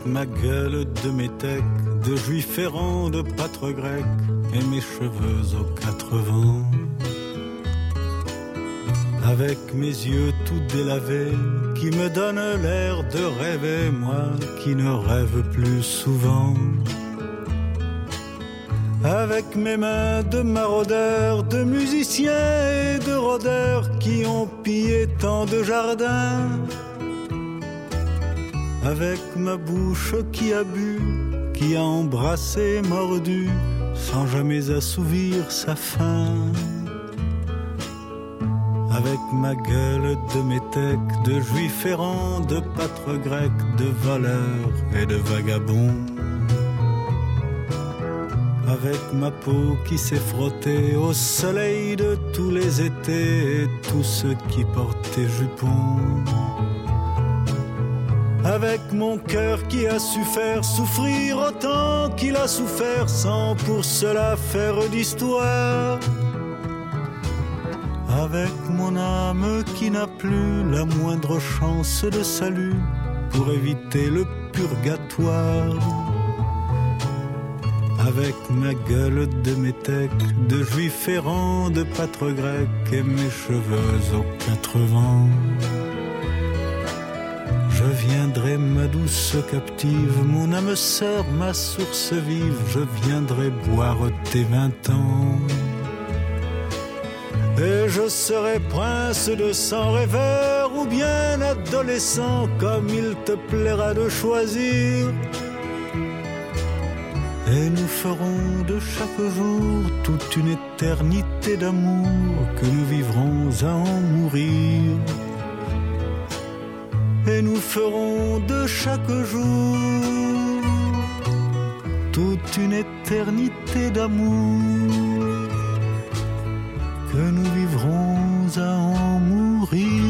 ma gueule de métèque, de juif errant, de pâtre grec, et mes cheveux aux 4 vents. Avec mes yeux tout délavés, qui me donnent l'air de rêver, moi qui ne rêve plus souvent. Avec mes mains de maraudeurs, de musiciens et de rôdeurs qui ont pillé tant de jardins. Avec ma bouche qui a bu, qui a embrassé, mordu, sans jamais assouvir sa faim. Avec ma gueule de métèque, de juif errant, de pâtre grec, de voleur et de vagabond. Avec ma peau qui s'est frottée au soleil de tous les étés et tous ceux qui portaient jupons. Avec mon cœur qui a su faire souffrir autant qu'il a souffert sans pour cela faire d'histoire. Avec mon âme qui n'a plus la moindre chance de salut pour éviter le purgatoire. Avec ma gueule de métèque, de juif errant, de pâtre grec et mes cheveux aux 4 vents. Je viendrai ma douce captive, mon âme sœur, ma source vive, je viendrai boire tes 20 ans. Et je serai prince de sang rêveur ou bien adolescent, comme il te plaira de choisir. Et nous ferons de chaque jour toute une éternité d'amour que nous vivrons à en mourir. Et nous ferons de chaque jour toute une éternité d'amour que nous vivrons à en mourir.